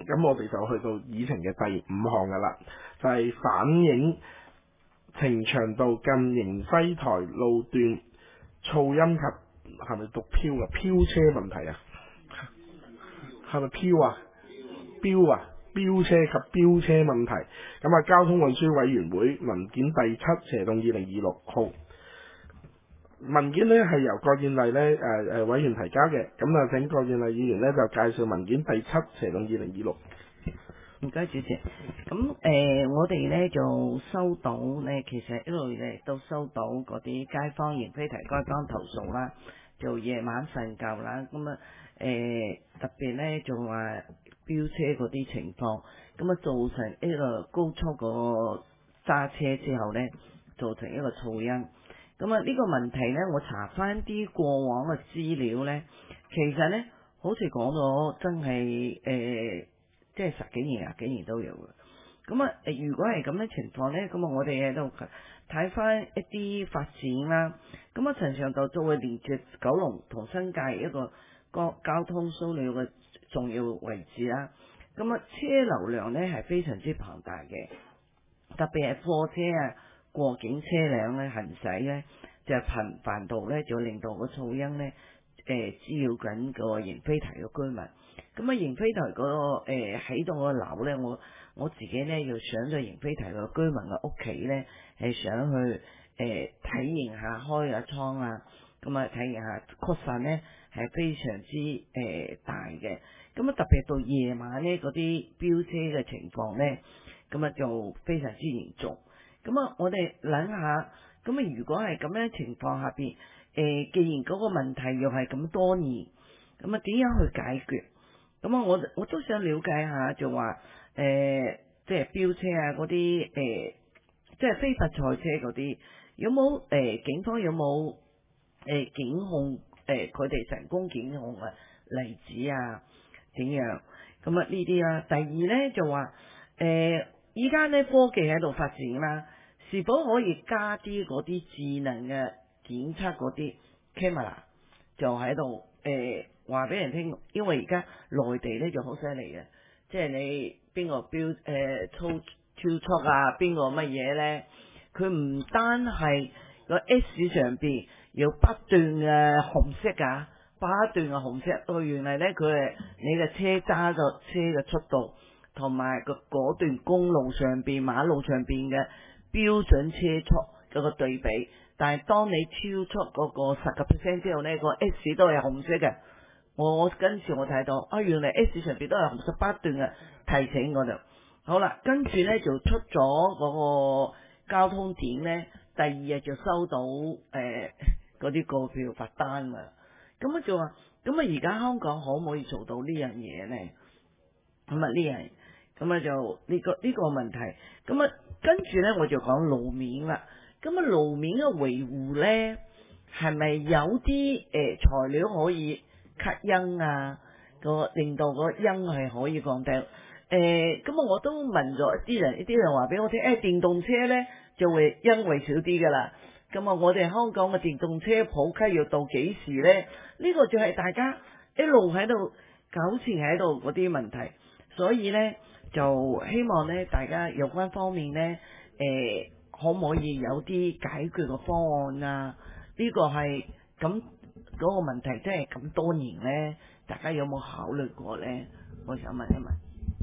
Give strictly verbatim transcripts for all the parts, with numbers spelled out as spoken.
咁我哋就去到議程嘅第五項噶啦，就係、是、反映呈祥道近迎輝台路段噪音及係咪讀飄啊飄車問題啊？係咪飄啊？標啊，標車及標車問題。咁啊，交通運輸委員會文件第七斜洞二零二六號文件呢係由郭建麗呢誒誒、呃、委員提交嘅。咁啊，請郭建麗議員呢就介紹文件第七斜洞二零二六。 唔該，主席。咁誒、呃，我哋咧就收到咧，其實一路咧都收到嗰啲街坊、迎飛堤街坊投訴啦，就夜晚瞓覺啦，咁啊誒特別咧就話飆車嗰啲情況，咁啊造成呢個高速個揸車之後咧，造成一個噪音。咁啊呢個問題咧，我查翻啲過往嘅資料咧，其實咧好似講咗真係誒。呃即係十幾年、廿幾年都有嘅。咁啊，誒，如果係咁嘅情況咧，咁啊，我哋喺度睇翻一啲發展啦。咁啊，呈祥道作為連接九龍同新界一個個交通樞紐嘅重要位置啦。咁啊，車流量咧係非常之龐大嘅，特別係貨車啊、過境車輛咧行駛咧，就頻繁度咧就令到個噪音咧誒滋擾緊個迎飛堤嘅居民。咁啊，迎飛堤嗰個誒喺度個樓咧，我我自己咧要上咗迎飛堤個居民嘅屋企咧，係想去誒、呃、體驗下開下窗啊，咁啊體驗下，確實咧係非常之誒、呃、大嘅。咁啊，特別到夜晚咧嗰啲飆車嘅情況咧，咁啊就非常之嚴重。咁啊，我哋諗下，咁啊如果係咁樣情況下邊，誒、呃、既然嗰個問題又係咁多年，咁啊點樣去解決？咁啊，我我都想了解下，就話誒、呃，即係飆車啊，嗰啲誒，即係非法賽車嗰啲，有冇誒、呃、警方有冇誒、呃、檢控誒佢哋成功檢控嘅例子啊？點樣？咁啊呢啲啊，第二咧就話誒，依家咧科技喺度發展啦，是否可以加啲嗰啲智能嘅檢測嗰啲 camera 就喺度誒？話俾人聽，因為而家內地咧就好犀利嘅，即係你邊個標誒超超速啊，邊個乜嘢咧？佢唔單係個 S 上邊有不斷嘅紅色啊，不斷嘅紅色，哦，原嚟咧佢係你嘅車揸咗車嘅速度，同埋個嗰段公路上邊、馬路上邊嘅標準車速嗰個對比。但係當你超速嗰個十個 percent 之後咧，個 S 都係紅色嘅。我跟住我睇到啊，原來 S 上邊都係紅色不斷嘅提醒我哋。好啦，跟住咧就出咗嗰個交通點咧，第二日就收到誒嗰啲告票罰單啦。咁啊就話，咁啊而家香港可唔可以做到呢樣嘢咧？咁啊呢樣，咁啊就呢個呢個問題。咁啊跟住咧我就講路面啦。咁啊路面嘅維護咧，係咪有啲誒、呃、材料可以吸音啊，個令到個音係可以降低。誒、呃，咁啊，我都問咗一啲人，一啲人話俾我聽，誒、哎，電動車咧就會音會少啲噶啦。咁啊，我哋香港嘅電動車普及要到幾時咧？呢、這個就係大家一路喺度糾纏喺度嗰啲問題，所以咧就希望咧大家有關方面咧，誒、呃，可唔可以有啲解決嘅方案啊？呢、這個係咁。嗰個問題真係咁多年呢，大家有冇考慮過呢？我想問一問。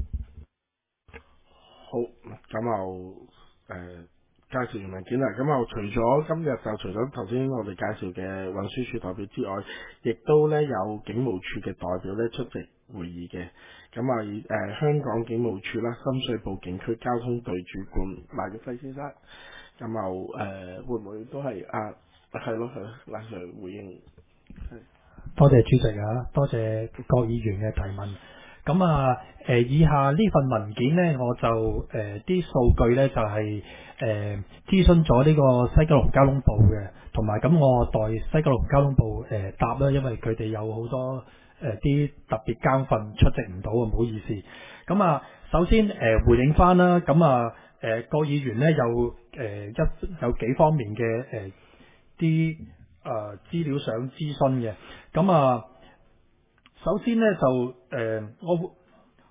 好，咁就誒介紹完文件啦。咁就除咗今日就除咗頭先我哋介紹嘅運輸署代表之外，亦都咧有警務處嘅代表咧出席會議嘅。咁啊誒香港警務處啦，深水埗警區交通隊主管賴玉輝先生，咁就誒、呃、會唔會都係啊？係咯係咯，賴 Sir 回應。 多謝主席啊，多謝各議員嘅提問。咁啊，誒以下呢份文件呢，我就誒啲、呃、數據呢，就係誒諮詢咗呢個西九龍交通部嘅，同埋咁我代西九龍交通部誒、呃、答啦，因為佢哋有好多誒啲、呃、特別交訓出席唔到啊，唔好意思。咁啊，首先誒、呃、回應翻啦，咁啊誒各議員呢，有誒、呃、一有幾方面嘅誒啲。誒、呃、資料想諮詢嘅，咁啊，首先咧就誒、呃，我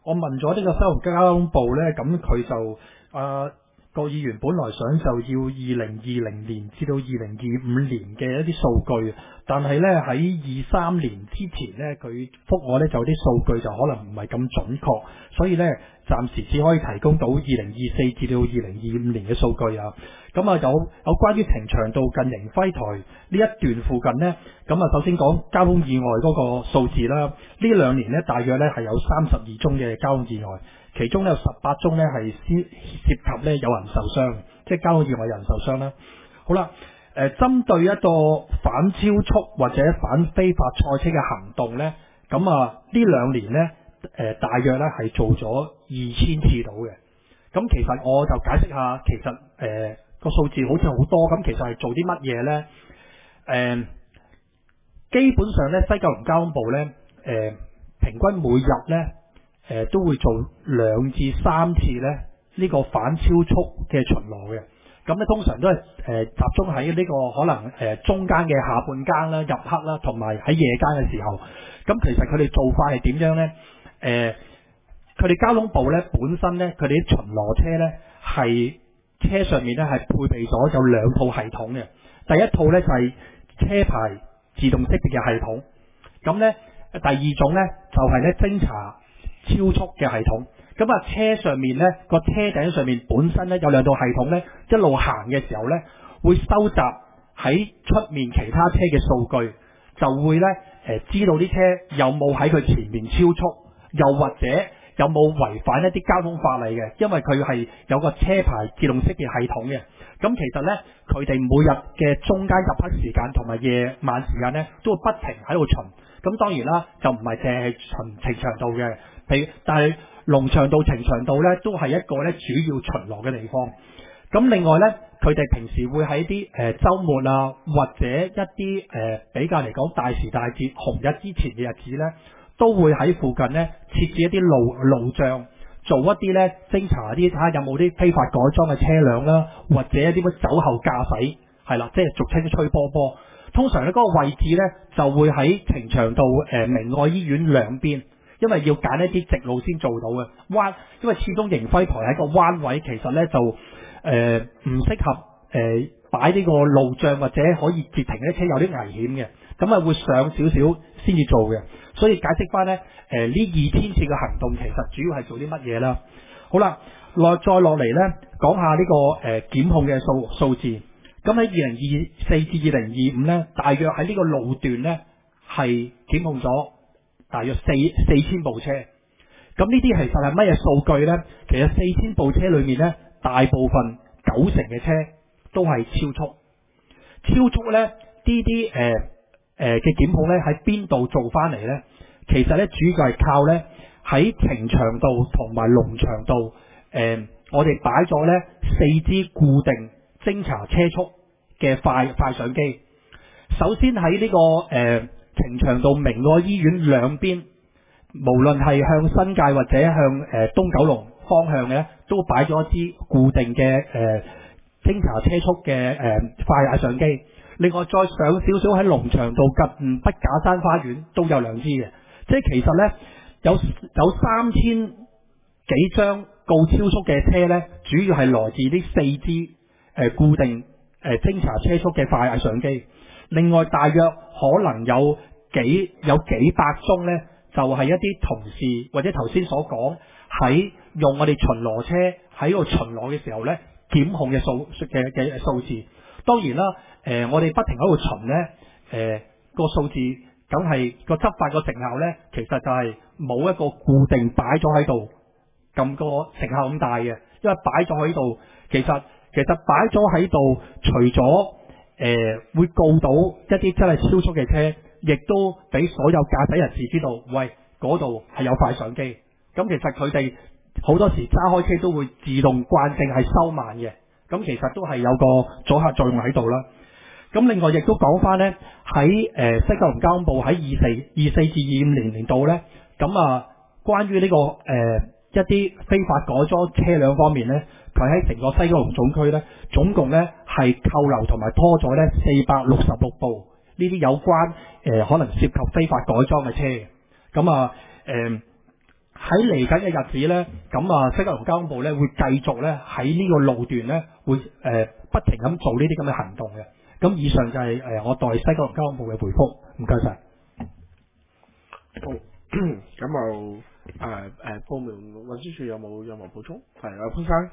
我問咗呢個西九龍交通部呢，咁佢就啊郭議員本來想就要二零二零年至到二零二五年嘅一啲數據，但係呢喺二三年之前呢，佢覆我呢就啲數據就可能唔係咁準確，所以呢暫時只可以提供到二零二四至到二零二五年嘅數據啊。咁啊有有關於呈祥道近迎輝台呢一段附近呢，咁啊首先講交通意外嗰個數字啦。呢兩年呢，大約呢係有三十二宗嘅交通意外，其中有十八宗呢係涉涉及呢有人受傷，即係交通意外有人受傷啦。好啦，誒、呃、針對一個反超速或者反非法賽車嘅行動呢，咁啊呢兩年呢，誒、呃、大約呢係做咗二千次到嘅。咁其實我就解釋下，其實誒。呃個數字好似好多，咁其實係做啲乜嘢呢？誒、呃，基本上咧，西九龍交通部咧，誒、呃，平均每日咧，誒、呃，都會做兩至三次咧呢、這個反超速嘅巡邏嘅。咁咧，通常都係誒、呃、集中喺呢個可能誒、呃、中間嘅下半更啦、入黑啦，同埋喺夜間嘅時候。咁其實佢哋做法係點樣呢？誒、呃，佢哋交通部咧本身咧，佢哋啲巡邏車咧係。車上面咧係配備咗有兩套系統嘅，第一套咧就係車牌自動識別嘅系統，咁咧第二種咧就係咧偵查超速嘅系統。咁啊車上面咧個車頂上面本身咧有兩套系統咧，一路行嘅時候咧會收集喺出面其他車嘅數據，就會咧誒知道啲車有冇喺佢前面超速，又或者有冇違反一啲交通法例嘅？因為佢係有個車牌自動識別系統嘅。咁其實呢，佢哋每日嘅中間入黑時間同埋夜晚時間呢，都會不停喺度巡。咁當然啦，就唔係淨係巡呈祥道嘅，譬如但係龍翔道、呈祥道呢，都係一個呢主要巡邏嘅地方。咁另外呢，佢哋平時會喺啲誒週末啊，或者一啲誒、呃、比較嚟講大時大節紅日之前嘅日子呢，都會喺附近呢設置一啲路路障，做一啲呢偵查啲睇下有冇啲非法改裝嘅車輛啦，或者一啲乜酒後駕駛，係啦，即係俗稱吹波波。通常呢嗰、那個位置呢，就會喺呈祥道誒、呃、明愛醫院兩邊，因為要揀一啲直路先做到嘅彎，因為始終迎輝台喺個彎位，其實呢就誒唔、呃、適合誒擺呢個路障或者可以截停啲車，有啲危險嘅，咁啊會上少少先至做嘅。所以解釋翻呢，誒、呃、呢二千次嘅行動其實主要係做啲乜嘢啦？好啦，落再落嚟呢，講下呢、這個誒、呃、檢控嘅數數字。咁喺二零二四至二零二五呢，大約喺呢個路段呢，係檢控咗大約四四千部車。咁呢啲其實係乜嘢數據呢？其實四千部車裏面呢，大部分九成嘅車都係超速。超速呢，呢啲誒誒嘅檢控呢，喺邊度做翻嚟呢？其實呢，主要係靠呢喺呈祥道同埋龍翔道誒、呃，我哋擺咗呢四支固定偵查車速嘅快快相機。首先喺呢、這個誒呈祥道明愛醫院兩邊，無論係向新界或者向誒、呃、東九龍方向嘅，都擺咗一支固定嘅誒偵查車速嘅誒、呃、快眼相機。另外再上少少喺龍翔道近筆架山花園都有兩支嘅，即係其實呢，有有三千幾張告超速嘅車呢，主要係來自呢四支誒、呃、固定誒偵、呃、查車速嘅快眼相機。另外大約可能有幾有幾百宗呢，就係、是、一啲同事或者頭先所講喺用我哋巡邏車喺度巡邏嘅時候呢，檢控嘅數嘅嘅數字。當然啦，誒、呃，我哋不停喺度巡呢，誒、呃、個數字，梗係個執法個成效呢，其實就係冇一個固定擺咗喺度咁個成效咁大嘅，因為擺咗喺度，其實其實擺咗喺度，除咗誒、呃、會告到一啲真係超速嘅車，亦都俾所有駕駛人士知道，喂，嗰度係有快相機。咁其實佢哋好多時揸開車都會自動慣性係收慢嘅。咁其實都係有個阻嚇作用喺度啦。咁另外亦都講翻呢，喺誒、呃、西九龍交通部喺二四二四至二五年年度呢，咁啊關於呢、這個誒、呃、一啲非法改裝車輛方面呢，佢喺成個西九龍總區呢，總共呢係扣留同埋拖咗呢四百六十六部呢啲有關誒、呃、可能涉及非法改裝嘅車。咁啊誒喺嚟緊嘅日子咧，咁啊，西九龍交通部咧會繼續咧喺呢個路段咧會誒、呃、不停咁做呢啲咁嘅行動嘅。咁以上就係、是、誒、呃、我代西九龍交通部嘅回覆，唔該晒。 好，咁就誒誒部門運輸署有冇任何補充？係啊，潘生。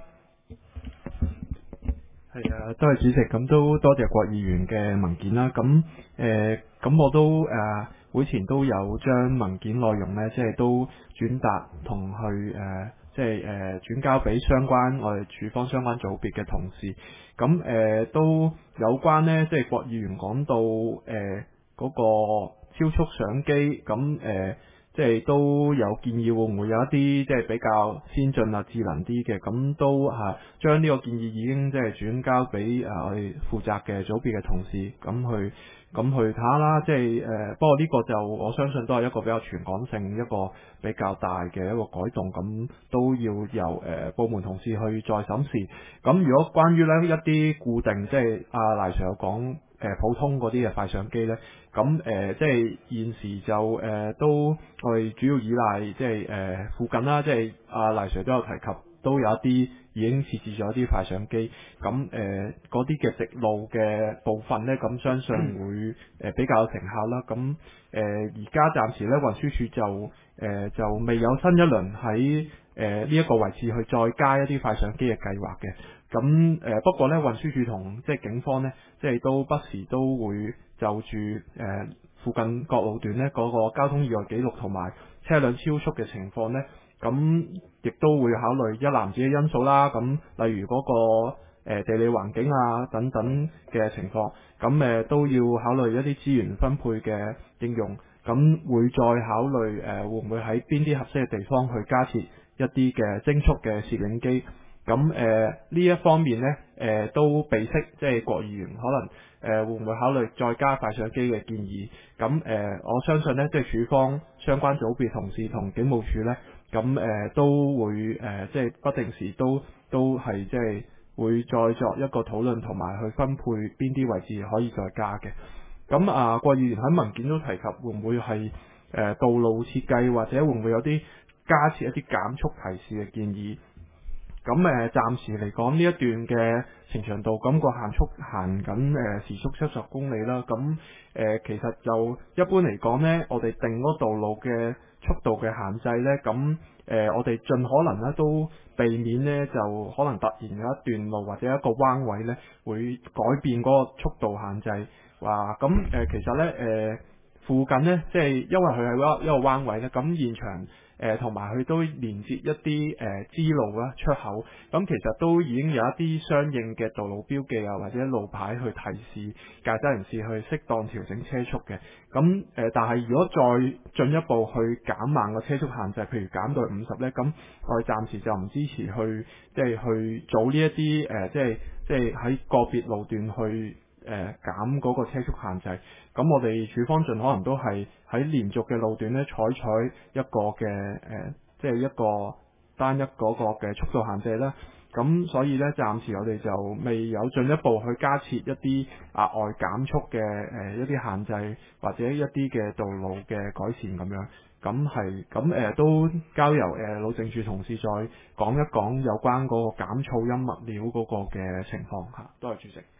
係啊，多謝主席，咁都多謝郭議員嘅文件啦。咁誒，咁、呃、我都誒、呃、會前都有將文件內容咧，即係都轉達同去誒、呃，即係誒轉交俾相關我哋處方相關組別嘅同事。咁誒、呃、都有關呢，即係郭議員講到誒嗰、呃那個超速相機，咁誒。呃即係都有建議會唔會有一啲即係比較先進啊智能啲嘅，咁都係將呢個建議已經即係轉交俾誒我哋負責嘅組別嘅同事咁去咁去睇下啦。即係誒、呃，不過呢個就我相信都係一個比較全港性一個比較大嘅一個改動，咁都要由誒、呃、部門同事去再審視。咁如果關於呢一啲固定，即係阿賴 Sir 有講。誒、呃、普通嗰啲嘅快相機呢，咁誒、呃、即係現時就誒、呃、都我哋主要依賴即係誒、呃、附近啦，即係阿賴 Sir 都有提及，都有一啲已經設置咗一啲快相機，咁誒嗰啲嘅直路嘅部分呢，咁相信會誒、呃、比較有成效啦。咁誒而家暫時呢，運輸署就誒、呃、就未有新一輪喺誒呢一個位置去再加一啲快相機嘅計劃嘅。咁誒、呃、不過咧，運輸署同即係警方咧，即係都不時都會就住誒、呃、附近各路段咧嗰、那個交通意外記錄同埋車輛超速嘅情況咧，咁亦都會考慮一籃子嘅因素啦。咁例如嗰、那個、呃、地理環境啊等等嘅情況，咁誒、呃、都要考慮一啲資源分配嘅應用，咁會再考慮誒、呃、會唔會喺邊啲合適嘅地方去加設一啲嘅偵速嘅攝影機。咁誒呢一方面呢，誒、呃、都備悉，即係郭議員可能誒、呃、會唔會考慮再加快相機嘅建議？咁誒、呃、我相信呢，即係處方相關組別同事同警務處呢，咁誒、呃、都會誒、呃、即係不定時都都係即係會再作一個討論同埋去分配邊啲位置可以再加嘅。咁啊，郭議員喺文件都提及會唔會係誒、呃、道路設計或者會唔會有啲加設一啲減速提示嘅建議？咁誒，暫時嚟講呢一段嘅呈祥道，咁、那個限速行緊誒時速七十公里啦。咁誒、呃，其實就一般嚟講呢，我哋定嗰道路嘅速度嘅限制呢，咁誒、呃，我哋盡可能咧都避免呢，就可能突然有一段路或者一個彎位呢，會改變嗰個速度限制。話咁誒，其實呢，誒、呃、附近呢，即係因為佢係一一個彎位呢，咁現場。誒同埋佢都連接一啲誒支路啦出口，咁其實都已經有一啲相應嘅道路標記啊，或者路牌去提示駕駛人士去適當調整車速嘅。咁誒、呃，但係如果再進一步去減慢個車速限制，譬如減到五十呢，咁我哋暫時就唔支持去即係去做呢一啲誒，即係即係喺個別路段去。誒、呃、減嗰個車速限制，咁我哋處方盡可能都係喺連續嘅路段咧採取一個嘅誒、呃，即係一個單一嗰個嘅速度限制啦。咁所以咧，暫時我哋就未有進一步去加設一啲額外減速嘅誒、呃、一啲限制，或者一啲嘅道路嘅改善咁樣。咁係咁誒，都交由誒、呃、路政署同事再講一講有關嗰個減噪音物料嗰個嘅情況嚇。多謝主席。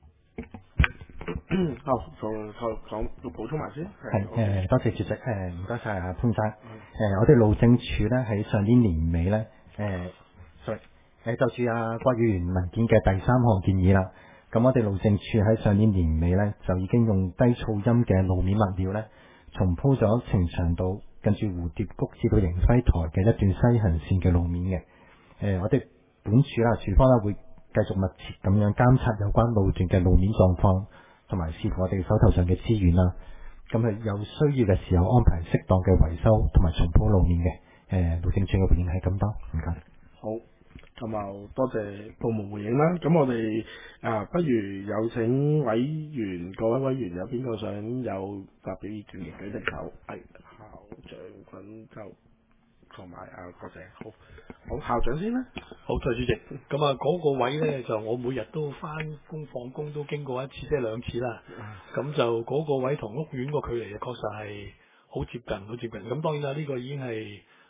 好，就就講要補充埋先。 係誒，多謝主席誒，唔該晒阿潘生。誒、呃，我哋路政署咧喺上年年尾咧誒，sorry 誒，就住阿郭議員文件嘅第三項建議啦。咁我哋路政署喺上年年尾咧就已經用低噪音嘅路面物料咧，重鋪咗呈祥道近住蝴蝶谷至到迎輝台嘅一段西行線嘅路面嘅。誒、呃，我哋本署啦，署方咧會繼續密切咁樣監察有關路段嘅路面狀況。同埋視乎我哋手頭上嘅資源啦，咁係有需要嘅時候安排適當嘅維修同埋重鋪路面嘅。誒、呃，路政署嘅回應係咁多，唔該。 好，咁啊多謝部門回應啦。咁我哋啊，不如有請委員，各位委員有邊個想有發表意見嘅舉隻手？係校長滾就同埋啊，多謝。好，好校長先啦。 好，多謝主席。咁啊，嗰個位咧就我每日都翻工放工都經過一次，即係兩次啦。咁就嗰個位同屋苑個距離確實係好接近，好接近。咁當然啦，呢、這個已經係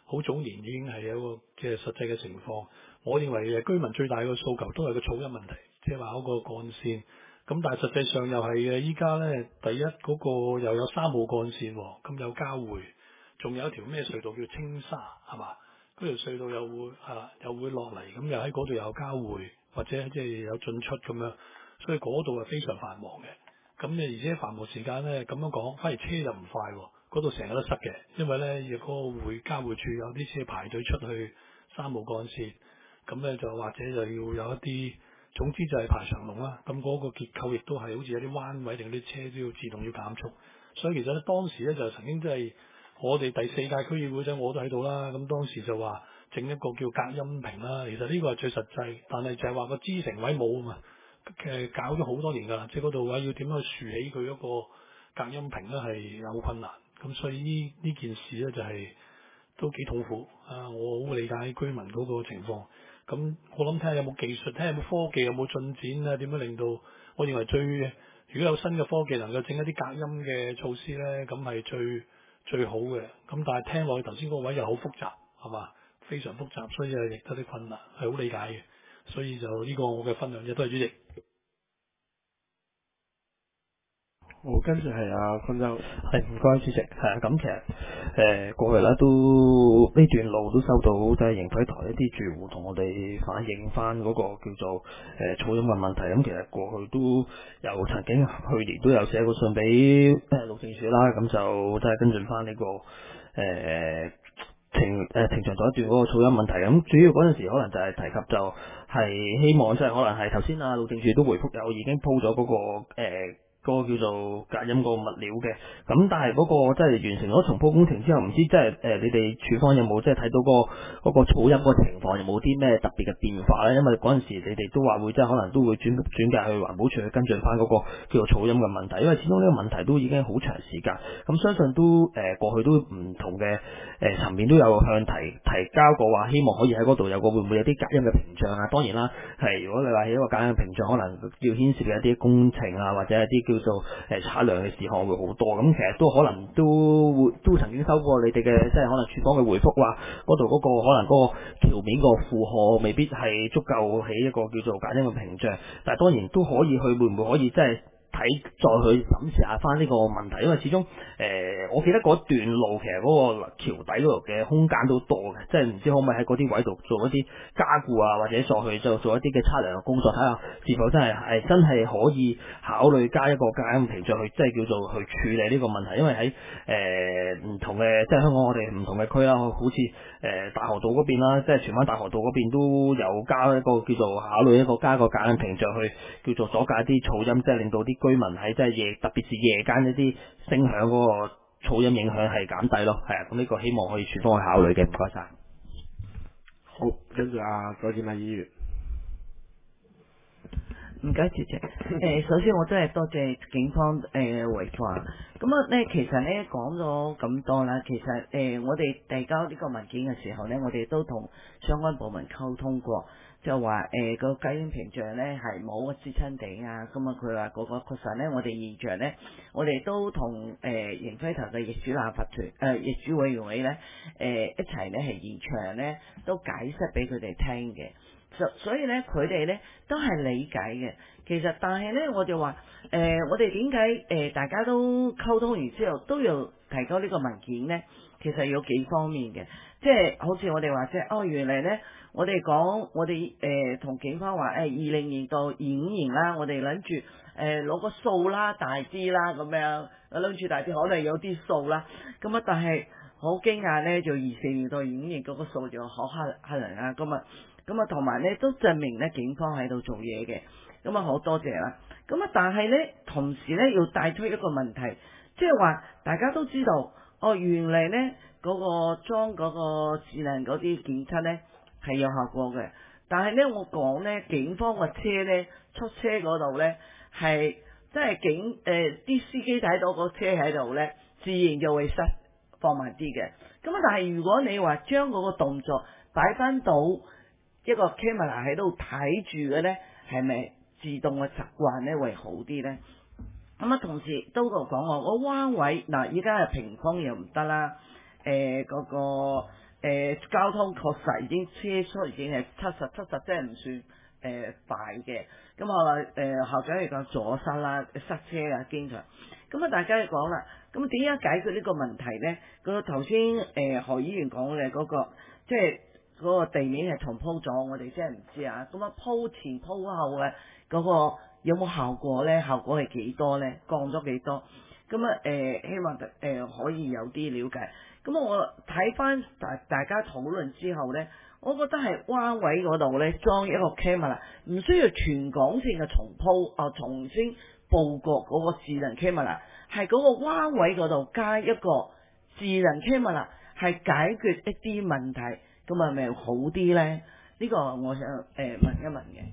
好早年已經係有一個嘅實際嘅情況。我認為誒居民最大嘅訴求都係個噪音問題，即係話嗰個幹線。咁但係實際上又係嘅，依家咧第一嗰、個又有三號幹線，咁有交匯，仲有一條咩隧道叫青沙係嘛？嗰條隧道又會啊又會落嚟，咁又喺嗰度有交匯，或者即係有進出咁樣，所以嗰度係非常繁忙嘅。咁誒而且繁忙時間咧咁樣講，反而車又唔快喎，嗰度成日都塞嘅，因為咧亦嗰個會交匯處有啲車排隊出去三號幹線，咁咧就或者就要有一啲。總之就係排長龍啦，咁嗰個結構亦都係好似有啲彎位，定啲車都要自動要減速。所以其實咧當時咧就曾經即係我哋第四屆區議會陣我都喺度啦，咁當時就話整一個叫隔音屏啦。其實呢個係最實際，但係就係話個支承位冇啊嘛，誒搞咗好多年㗎啦，即係嗰度話要點樣去豎起佢一個隔音屏咧係有困難。咁所以呢呢件事咧就係、是、都幾痛苦啊！我好理解居民嗰個情況。咁我諗睇下有冇技術，睇下有冇科技，有冇進展啊？點樣令到我認為最如果有新嘅科技能夠整一啲隔音嘅措施咧，咁係最最好嘅。咁但係聽落去頭先嗰個位又好複雜，係嘛？非常複雜，所以係亦都有啲困難，係好理解嘅。所以就呢個我嘅分享啫，多謝主席。 好，跟住係阿坤州， 係唔該主席，係啊，咁其實誒、呃、過去啦，都呢段路都收到即係盈輝台一啲住戶同我哋反映翻嗰個叫做誒、呃、噪音嘅問題。咁其實過去都有曾經去年都有寫過信俾誒路政署啦，咁就即係跟進翻呢個誒。呃停誒停長咗一段嗰個噪音問題，咁主要嗰陣時可能就係提及就係希望即係可能係頭先啊路政署都回覆有已經鋪咗嗰個誒。呃嗰個叫做隔音個物料嘅，咁但係嗰個即係完成咗重鋪工程之後，唔知即係誒你哋處方有冇即係睇到個嗰個噪音個情況有冇啲咩特別嘅變化咧？因為嗰陣時你哋都話會即係可能都會轉轉介去環保署去跟進翻嗰個叫做噪音嘅問題，因為始終呢個問題都已經好長時間，咁相信都誒過去都唔同嘅誒層面都有向提提交過話，希望可以喺嗰度有個會唔會有啲隔音嘅屏障啊？當然啦，係如果你話起一個隔音嘅屏障，可能要牽涉嘅一啲工程啊，或者一啲叫做誒測量嘅事項會好多，咁其實都可能都會都曾經收過你哋嘅即係可能處方嘅回覆話，嗰度嗰個可能嗰個橋面個負荷未必係足夠起一個叫做隔音嘅屏障，但係當然都可以去會唔會可以即係睇再去審視下翻呢個問題，因為始終誒、呃、我記得嗰段路其實嗰個橋底嗰度嘅空間都多嘅，即係唔知可唔可以喺嗰啲位度做一啲加固啊，或者再去就做一啲嘅測量嘅工作，睇下是否真係係真係可以考慮加一個隔音屏障去即係叫做去處理呢個問題，因為喺誒唔同嘅即係香港我哋唔同嘅區啦，好似誒、呃、大河道嗰邊啦，即係荃灣大河道嗰邊都有加一個叫做考慮一個加一個隔音屏障去叫做阻隔一啲噪音，即係令到啲居民喺即係夜，特別是夜間一啲聲響嗰個噪音影響係減低咯，係啊，咁呢個希望可以全方去考慮嘅，唔該晒。 好，跟住阿左建禮議員。 唔該，主席。誒、呃，首先我真係多謝警方誒、呃、回覆。咁啊咧，其實咧講咗咁多啦，其實誒、呃、我哋遞交呢個文件嘅時候咧，我哋都同相關部門溝通過，就話誒個隔音屏障咧係冇個支撐地啊。咁啊，佢話嗰個確實咧，我哋現場咧，我哋都同誒盈輝台嘅業主立法團誒業主委員會咧誒、呃、一齊咧係現場咧都解釋俾佢哋聽嘅。所以咧，佢哋咧都係理解嘅。其實，但係咧，我就話誒、呃，我哋點解誒大家都溝通完之後都要提交呢個文件咧？其實有幾方面嘅，即係好似我哋話即係哦，原嚟咧，我哋講我哋誒同警方話誒二零年到二五年啦，我哋諗住誒攞個數啦，大啲啦咁樣，我諗住大啲，可能有啲數啦。咁啊，但係好驚訝咧，就二四年到二五年嗰個數就好嚇嚇人啊！咁啊〜咁啊，同埋咧都證明咧警方喺度做嘢嘅，咁啊好多謝啦。咁啊，但係咧同時咧要帶出一個問題，即係話大家都知道，哦原嚟咧嗰個裝嗰個智能嗰啲檢測咧係有效果嘅，但係咧我講咧警方個車咧出車嗰度咧係即係警誒啲、呃、司機睇到個車喺度咧，自然就會塞放慢啲嘅。咁啊，但係如果你話將嗰個動作擺翻到一個 camera 喺度睇住嘅咧，係咪自動嘅習慣咧會好啲咧？咁啊，同時都度講我個彎位嗱，依家係屏風又唔得啦，誒、呃、嗰、那個誒交通確實已經車速已經係七十七十，即係唔算誒、呃、快嘅。咁後來誒校長嚟講阻塞啦、塞車啊，經常。咁啊，大家就講啦，咁點樣解決呢個問題咧？個頭先誒何議員講嘅嗰個，即係嗰個地面係重鋪咗，我哋真係唔知啊。咁啊鋪前鋪後嘅嗰個有冇效果咧？效果係幾多咧？降咗幾多？咁啊誒，希望誒、呃、可以有啲了解。咁我睇翻大大家討論之後咧，我覺得係彎位嗰度咧裝一個 camera，唔需要全港線嘅重鋪啊、呃，重新佈局嗰個智能 camera，係嗰個彎位嗰度加一個智能 camera，係解決一啲問題，咁係咪好啲咧？呢、這個我想誒、呃、問一問嘅。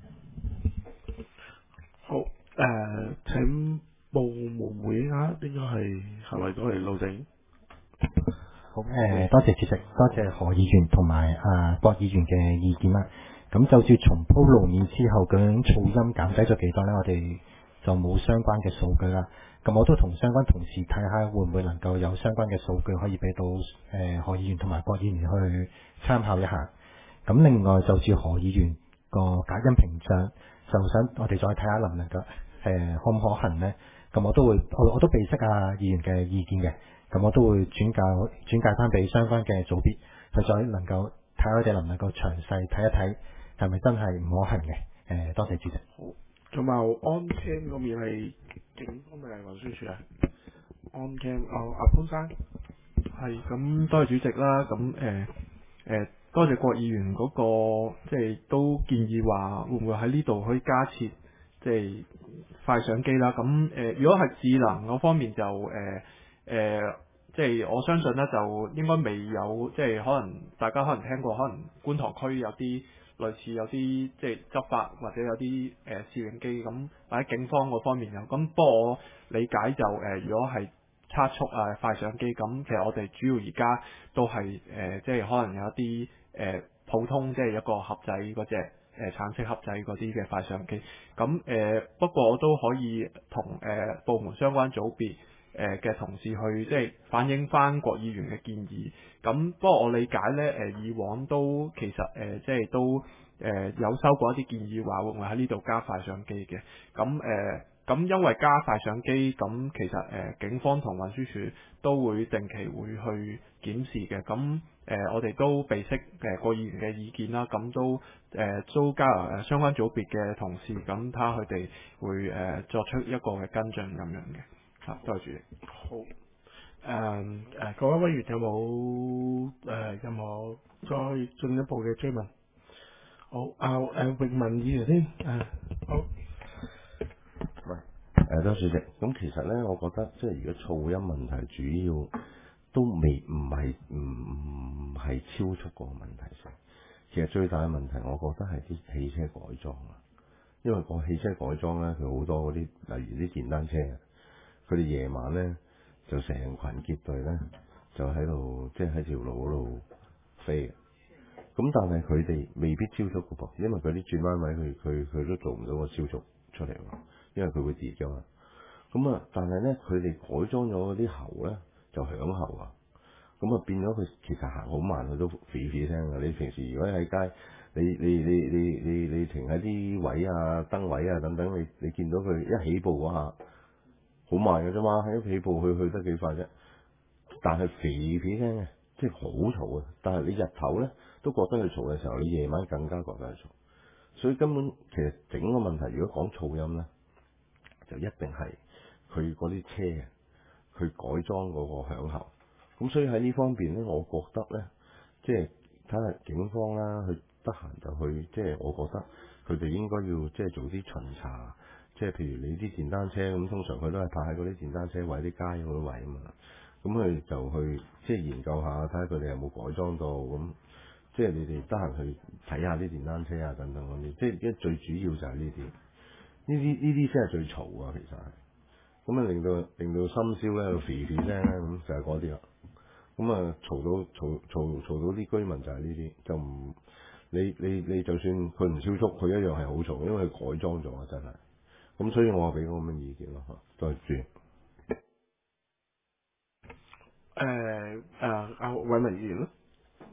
好誒、呃，請部門回應下，應該係係咪都係路政？ 好誒、呃，多謝主席，多謝何議員同埋啊郭議員嘅意見啦。咁就算重鋪路面之後，究竟噪音減低咗幾多呢？我哋就冇相關嘅數據啦。咁我都同相關同事睇下，會唔會能夠有相關嘅數據可以俾到誒、呃、何議員同埋郭議員去參考一下。咁另外就住何議員個隔音屏障，就想我哋再睇下能唔能夠誒、呃、可唔可行呢？咁我都會我我都備悉啊議員嘅意見嘅。咁我都會轉教轉介翻俾相關嘅組別，佢再能夠睇下我哋能唔能夠詳細睇一睇，係咪真係唔可行嘅？誒、呃，多謝主席。 好，仲有安 cam 嗰邊係警方定係運輸署啊？安 cam 哦，阿潘生係咁，多謝主席啦。咁誒誒，多謝郭議員嗰、個，即係都建議話會唔會喺呢度可以加設即係快相機啦。咁誒、呃，如果係智能嗰方面就誒。呃誒、呃，即係我相信咧，就應該未有，即係可能大家可能聽過，可能觀塘區有啲類似有啲即係執法或者有啲誒、呃、攝影機咁，或者警方嗰方面有。咁不過我理解就誒、呃，如果係測速啊快相機咁，其實我哋主要而家都係誒、呃，即係可能有一啲誒、呃、普通即係一個盒仔嗰隻誒橙色盒仔嗰啲嘅快相機。咁誒、呃，不過我都可以同誒、呃、部門相關組別。誒嘅、呃、同事去即係反映翻郭議員嘅建議，咁不過我理解呢，誒、呃、以往都其實誒、呃、即係都誒、呃、有收過一啲建議，話會唔會喺呢度加快相機嘅，咁誒咁因為加快相機，咁其實誒、呃、警方同運輸署都會定期會去檢視嘅，咁誒、呃、我哋都備悉誒郭議員嘅意見啦，咁都誒、呃、都交由誒相關組別嘅同事，咁睇下佢哋會誒、呃、作出一個嘅跟進咁樣嘅。好，多謝主席。 好誒誒，各位委員有冇誒、呃、任何再進一步嘅追問？好，啊誒榮文議員先誒、啊，好。 喂，誒多謝主席。咁其實咧，我覺得即係如果噪音問題，主要都未唔係唔唔係超速個問題先。其實最大嘅問題，我覺得係啲汽車改裝啊。因為個汽車改裝咧，佢好多嗰啲，例如啲電單車啊。佢哋夜晚咧就成群結隊咧，就喺度即係喺條路嗰度飛嘅。咁但係佢哋未必超速嘅噃，因為佢啲轉彎位佢佢佢都做唔到個超速出嚟喎，因為佢會跌㗎嘛。咁啊，但係咧佢哋改裝咗嗰啲喉咧就響喉啊。咁啊變咗佢其實行好慢，佢都啡啡聲㗎。你平時如果喺街，你你你你你你停喺啲位啊、燈位啊等等，你你見到佢一起步嗰下。好慢嘅啫嘛，喺起步去去得幾快啫？但係肥肥聲嘅，即係好嘈啊！但係你日頭咧都覺得佢嘈嘅時候，你夜晚更加覺得佢嘈。所以根本其實整個問題，如果講噪音咧，就一定係佢嗰啲車啊，佢改裝嗰個響喉。咁所以喺呢方面咧，我覺得咧，即係睇下警方啦，佢得閒就去，即係我覺得佢哋應該要即係做啲巡查。即係譬如你啲電單車咁，通常佢都係泊喺嗰啲電單車位、啲街嗰啲位啊嘛。咁佢就去即係研究下，睇下佢哋有冇改裝到咁。即係你哋得閒去睇下啲電單車啊等等嗰啲。即係因為最主要就係呢啲，呢啲呢啲先係最嘈啊，其實係。咁啊令到令到深宵咧，肥肥聲咧，咁就係嗰啲啦。咁啊嘈到嘈嘈嘈到啲居民就係呢啲，就唔你你你就算佢唔超速，佢一樣係好嘈，因為佢改裝咗啊，真係。咁所以我話俾個咁嘅意見咯，再住。 誒誒，阿偉文議員咯。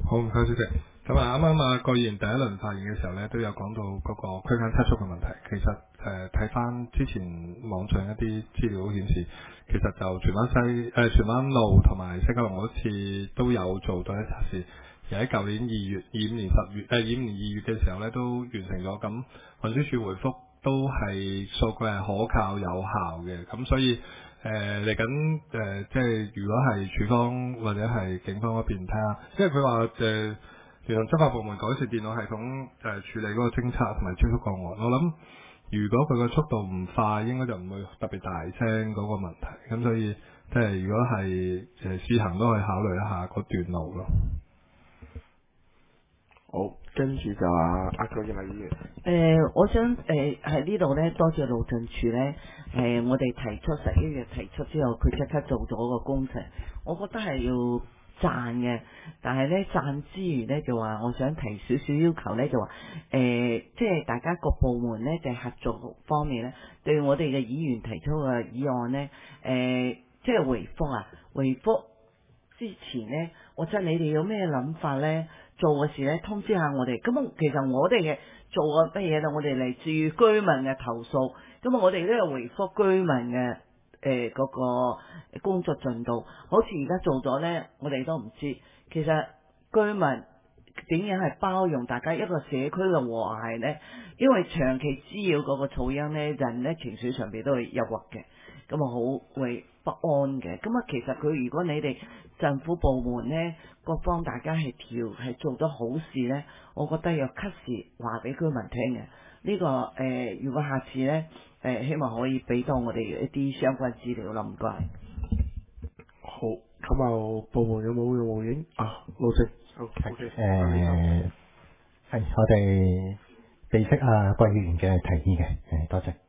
好，唔該主席。咁啊，啱啱啊郭議員第一輪發言嘅時候咧，都有講到嗰個區間測速嘅問題。其實誒睇翻之前網上一啲資料顯示，其實就荃灣西誒、呃、荃灣路同埋西九龍嗰次都有做到一測試，而喺舊年二月、二五年十月誒二五年二月嘅時候咧都完成咗。咁運輸署回覆都係數據係可靠有效嘅。咁所以誒嚟緊誒，即係如果係署方或者係警方嗰邊睇下，因為佢話誒，原來執法部門改善電腦系統誒、呃、處理嗰個偵測同埋超速個案。我諗如果佢個速度唔快，應該就唔會特別大聲嗰個問題。咁所以即係如果係誒試行都可以考慮一下嗰段路咯。 好，跟住就啊阿郭建禮議員。 誒、呃，我想誒喺呢度咧，多謝路政署咧，誒、呃，我哋提出十一月提出之後，佢即刻做咗個工程，我覺得係要讚嘅。但係咧讚之餘咧，就話我想提少少要求咧，就話誒、呃，即係大家各部門咧嘅合作方面咧，對我哋嘅議員提出嘅議案咧，誒、呃，即係回覆啊，回覆之前咧，我真你哋有咩諗法咧？做嘅事咧，通知下我哋。咁啊，其實我哋嘅做嘅乜嘢咧？我哋嚟自於居民嘅投訴。咁啊，我哋都有回覆居民嘅誒嗰個工作進度。好似而家做咗咧，我哋都唔知。其實居民點樣係包容大家一個社區嘅和諧咧？因為長期滋擾嗰個噪音咧，人咧情緒上邊都會憂鬱嘅。咁啊，好會不安嘅。咁啊，其實佢如果你哋政府部門咧，各方大家係調係做得好事咧，我覺得有及時話俾居民聽嘅。呢、這個誒、呃，如果下次咧誒、呃，希望可以俾到我哋一啲相關資料啦，唔該。 好，咁啊，部門有冇有回應啊？路政，好 ，OK， 誒係我哋備悉啊郭議員嘅提議嘅，誒多謝。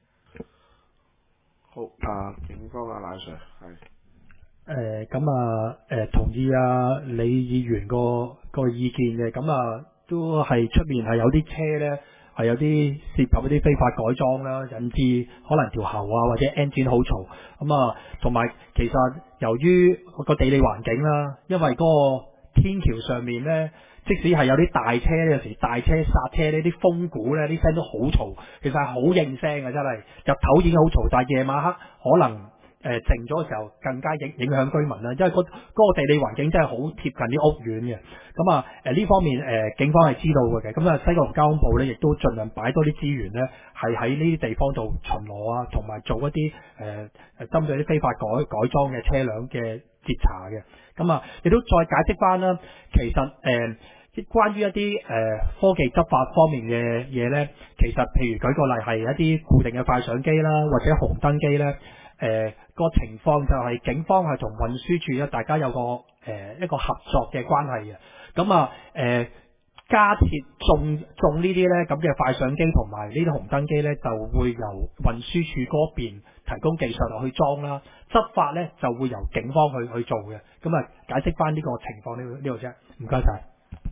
好，啊，警方啊，賴 Sir 係。 誒咁啊誒同意啊李議員個個意見嘅，咁啊都係出面係有啲車咧係有啲涉及一啲非法改裝啦，引致可能條喉啊或者 engine 好嘈，咁啊同埋其實由於個地理環境啦，因為嗰個天橋上面咧，即使係有啲大車咧，有時大車剎車呢啲風鼓咧啲聲都好嘈，其實係好應聲嘅真係，日頭已經好嘈，但係夜晚黑可能誒、呃、靜咗嘅時候更加影影響居民啦，因為嗰、嗰個地理環境真係好貼近啲屋苑嘅。咁啊誒呢方面誒、呃、警方係知道嘅，咁啊西九龍交通部咧亦都盡量擺多啲資源咧，係喺呢啲地方度巡邏啊，同埋做一啲誒誒針對啲非法改改裝嘅車輛嘅截查嘅。咁啊亦都再解釋翻啦，其實誒。呃關於一啲誒、呃、科技執法方面嘅嘢呢，其實譬如舉個例係一啲固定嘅快相機啦，或者紅燈機呢，誒、呃、個情況就係警方係同運輸署咧，大家有個誒、呃、一個合作嘅關係嘅。咁啊誒加設種種呢啲呢咁嘅快相機同埋呢啲紅燈機呢，就會由運輸署嗰邊提供技術落去裝啦，執法呢就會由警方去去做嘅。咁啊解釋翻呢個情況呢呢度啫，唔該晒。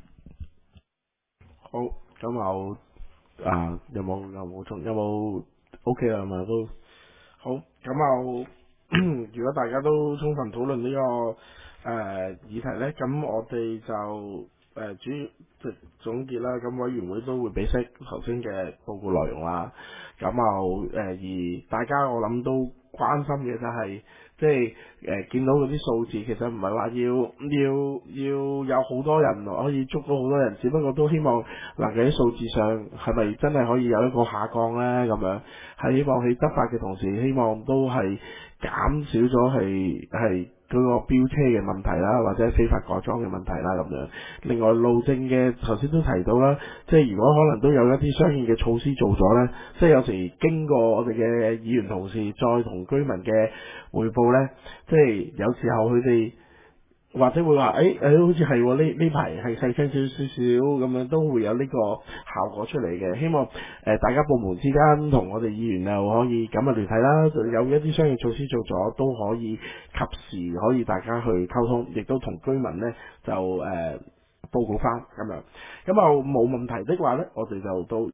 好，咁有啊，有冇有冇充有冇 OK 啦，係咪都好？咁有，如果大家都充分討論呢、這個誒、呃、議題咧，咁我哋就誒、呃、主要即總結啦。咁委員會都會俾悉頭先嘅報告內容啦。咁又誒而大家我諗都關心嘅就係、是。即係誒、呃、見到嗰啲數字，其實唔係話要要要有好多人可以捉到好多人，只不過都希望嗱喺數字上係咪真係可以有一個下降呢？咁樣係希望喺執法嘅同時，希望都係減少咗係係嗰個飆車嘅問題啦，或者非法改裝嘅問題啦咁樣。另外路政嘅頭先都提到啦，即係如果可能都有一啲相應嘅措施做咗呢，即係有時經過我哋嘅議員同事再同居民嘅匯報呢，即係有時候佢哋或者會話誒誒，好似係呢呢排係細聲少少少咁樣，都會有呢個效果出嚟嘅。希望誒、呃、大家部門之間同我哋議員又可以咁啊聯繫啦，有一啲相應措施做咗，都可以及時可以大家去溝通，亦都同居民呢就誒、呃、報告翻咁樣。咁啊冇問題的話呢，我哋就到。